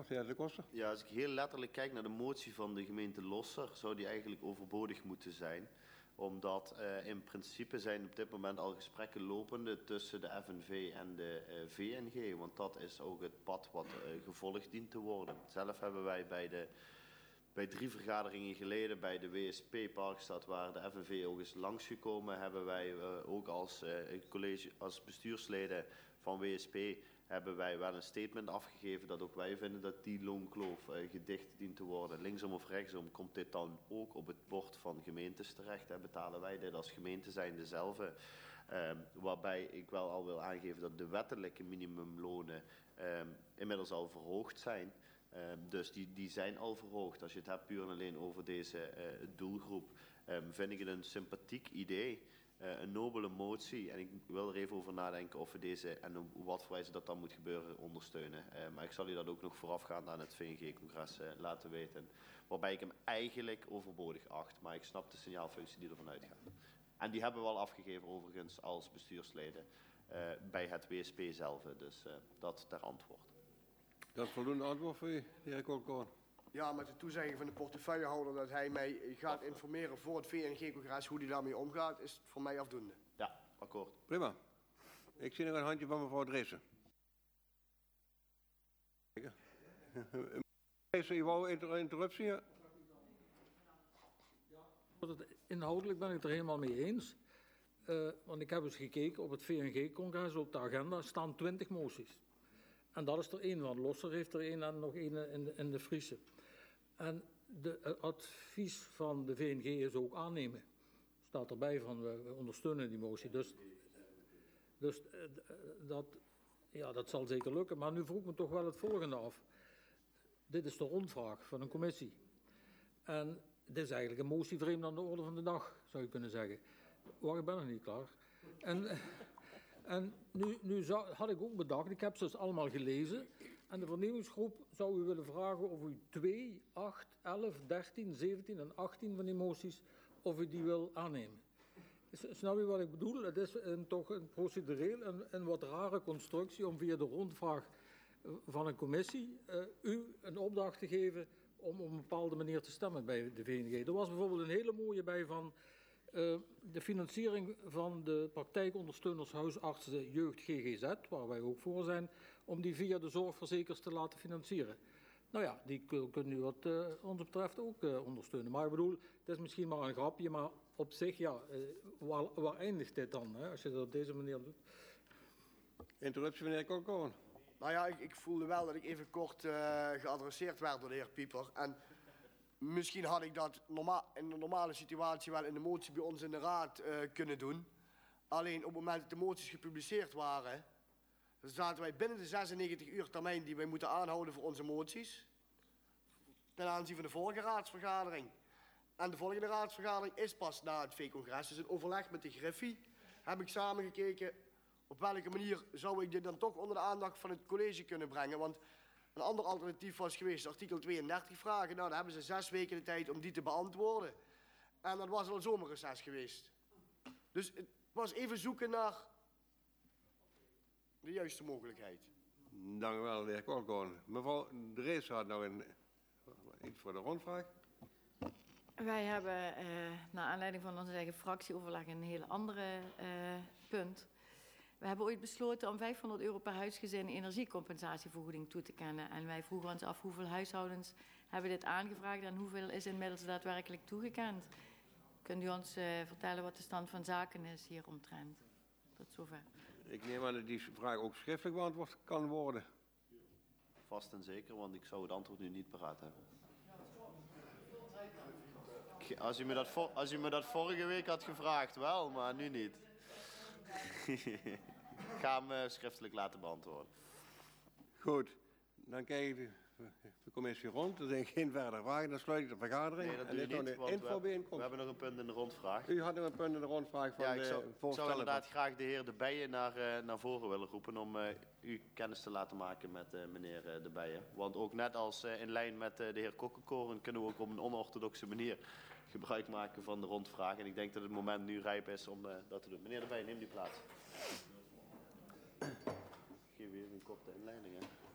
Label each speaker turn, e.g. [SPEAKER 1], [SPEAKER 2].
[SPEAKER 1] antwoord, heer De Koster.
[SPEAKER 2] Ja, als ik heel letterlijk kijk naar de motie van de gemeente Losser, zou die eigenlijk overbodig moeten zijn. Omdat in principe zijn op dit moment al gesprekken lopende tussen de FNV en de VNG. Want dat is ook het pad wat gevolgd dient te worden. Zelf hebben wij bij 3 vergaderingen geleden bij de WSP Parkstad, waar de FNV ook is langsgekomen, hebben wij ook als college, als bestuursleden van WSP, hebben wij wel een statement afgegeven dat ook wij vinden dat die loonkloof gedicht dient te worden. Linksom of rechtsom komt dit dan ook op het bord van gemeentes terecht. En betalen wij dit als gemeente zijnde zelf. Waarbij ik wel al wil aangeven dat de wettelijke minimumlonen inmiddels al verhoogd zijn. Dus die zijn al verhoogd. Als je het hebt puur en alleen over deze doelgroep, vind ik het een sympathiek idee. Een nobele motie. En ik wil er even over nadenken of we deze en op wat voor wijze dat dan moet gebeuren ondersteunen. Maar ik zal u dat ook nog voorafgaand aan het VNG-congres laten weten. Waarbij ik hem eigenlijk overbodig acht. Maar ik snap de signaalfunctie die ervan uitgaat. En die hebben we al afgegeven overigens als bestuursleden bij het WSP zelf. Dus dat ter antwoord.
[SPEAKER 1] Dat is voldoende antwoord voor u, de heer Kolkoorn.
[SPEAKER 3] Ja, met de toezegging van de portefeuillehouder dat hij mij gaat informeren voor het VNG-congres hoe hij daarmee omgaat, is voor mij afdoende.
[SPEAKER 2] Ja, akkoord.
[SPEAKER 1] Prima. Ik zie nog een handje van mevrouw Dreesen. Dreesen, u wou interruptie?
[SPEAKER 4] Inhoudelijk ben ik het er helemaal mee eens. Want ik heb eens gekeken op het VNG-congres, op de agenda staan 20 moties. En dat is er één van. Losser heeft er één en nog één in de Friese. En het advies van de VNG is ook aannemen. Staat erbij van we ondersteunen die motie. Dus dat zal zeker lukken. Maar nu vroeg ik me toch wel het volgende af. Dit is de rondvraag van een commissie. En dit is eigenlijk een motie vreemd aan de orde van de dag, zou je kunnen zeggen. Wacht, ik ben nog niet klaar. En nu had ik ook bedacht, ik heb ze dus allemaal gelezen. En de vernieuwingsgroep zou u willen vragen of u 2, 8, 11, 13, 17 en 18 van die moties, of u die wil aannemen. Snap u wat ik bedoel? Het is toch een procedureel een wat rare constructie om via de rondvraag van een commissie u een opdracht te geven om op een bepaalde manier te stemmen bij de VNG. Er was bijvoorbeeld een hele mooie bij van de financiering van de praktijkondersteuners huisartsen jeugd GGZ, waar wij ook voor zijn, om die via de zorgverzekers te laten financieren. Nou ja, die kunnen u wat ons betreft ook ondersteunen. Maar ik bedoel, het is misschien maar een grapje, maar op zich, ja, waar eindigt dit dan, hè, als je dat op deze manier doet?
[SPEAKER 1] Interruptie, meneer Kolkoorn.
[SPEAKER 3] Nou ja, ik voelde wel dat ik even kort geadresseerd werd door de heer Pieper. En misschien had ik dat in de normale situatie wel in de motie bij ons in de raad kunnen doen. Alleen op het moment dat de moties gepubliceerd waren, zaten wij binnen de 96 uur termijn die wij moeten aanhouden voor onze moties. Ten aanzien van de vorige raadsvergadering. En de volgende raadsvergadering is pas na het V-congres. Dus in overleg met de Griffie heb ik samengekeken op welke manier zou ik dit dan toch onder de aandacht van het college kunnen brengen. Want een ander alternatief was geweest artikel 32 vragen. Nou, dan hebben ze 6 weken de tijd om die te beantwoorden. En dat was al een zomerreces geweest. Dus het was even zoeken naar de juiste mogelijkheid.
[SPEAKER 1] Dank u wel, de heer Kolkoorn. Mevrouw Dreesen had nog iets voor de rondvraag.
[SPEAKER 5] Wij hebben naar aanleiding van onze eigen fractieoverleg een hele andere punt. We hebben ooit besloten om €500 per huisgezin energiecompensatievergoeding toe te kennen. En wij vroegen ons af hoeveel huishoudens hebben dit aangevraagd en hoeveel is inmiddels daadwerkelijk toegekend. Kunt u ons vertellen wat de stand van zaken is hieromtrent? Tot zover. Ik
[SPEAKER 1] neem aan dat die vraag ook schriftelijk beantwoord kan worden.
[SPEAKER 2] Vast en zeker, want ik zou het antwoord nu niet paraat hebben. Als u me dat vorige week had gevraagd, wel, maar nu niet. Ik ga hem schriftelijk laten beantwoorden.
[SPEAKER 1] Goed, dan kijk ik de commissie rond. Er zijn geen verdere vragen, dan sluit ik de vergadering.
[SPEAKER 2] Nee, dat doe je niet, want we hebben nog een punt in de rondvraag.
[SPEAKER 1] U had nog een punt in de rondvraag van
[SPEAKER 2] ik zou inderdaad graag de heer De Bijen naar voren willen roepen om u kennis te laten maken met meneer De Bijen. Want ook net als in lijn met de heer Kokkenkoren kunnen we ook op een onorthodoxe manier gebruik maken van de rondvraag. En ik denk dat het moment nu rijp is om dat te doen. Meneer De Bijen, neem die plaats. Ik geef u even een korte inleiding. Hè.